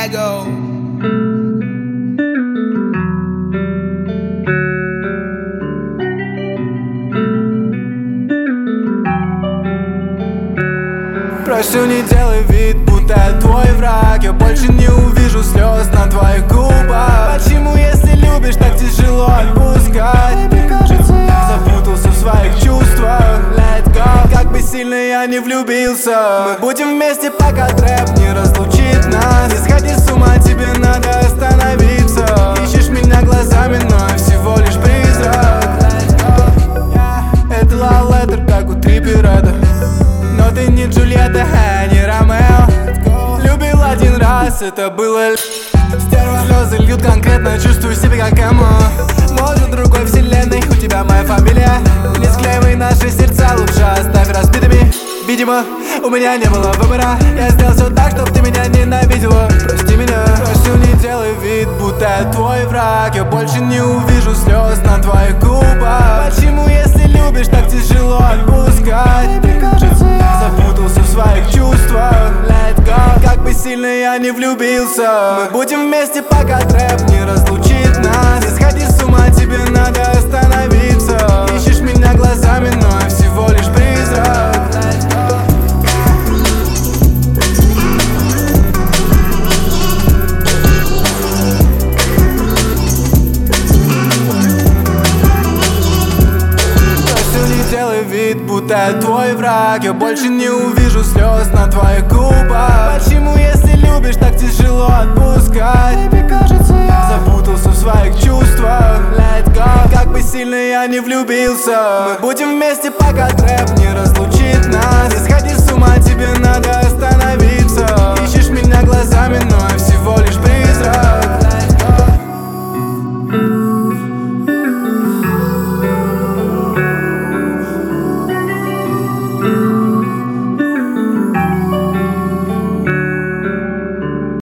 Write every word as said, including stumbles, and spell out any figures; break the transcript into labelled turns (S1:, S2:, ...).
S1: Lego.
S2: Прошу, не делай вид, будто я твой враг. Я больше не увижу слез на твоих губах. Почему, если любишь, так тяжело отпускать? Мне кажется, я запутался в своих чувствах. Let go. Как бы сильно я не влюбился, мы будем вместе, пока трэп не разлучит нас. Не сходи с ума, тебе надо остановиться. Ищешь меня глазами, но я всего лишь призрак. Это love letter, как у Триппереда. Но ты не Джульетта, а не Ромео. Любил один раз, это было стерва. Слезы льют конкретно, чувствую себя как эмо. Может, в другой вселенной у тебя моя фамилия. Не склеивай наши сердца, лучше оставь разбитыми. Видимо, у меня не было выбора. Я сделал все так, чтоб ты меня ненавидела. Прости меня. Прошу, не делай вид, будто я твой враг. Я больше не увижу слез на твоих губах. Почему, если любишь, так тяжело отпускать? Мне кажется, я запутался в своих чувствах. Let go. Как бы сильно я не влюбился, мы будем вместе, пока трэп не разлучит нас. Не сходи с ума, тебе надо остановиться. Ищешь меня глазами, но я всего лишь призрак. Делай вид, будто я твой враг. Я больше не увижу слез на твоих губах. Почему, если любишь, так тяжело отпускать? Мне кажется, я запутался в своих чувствах. Let go. Как бы сильно я не влюбился, мы будем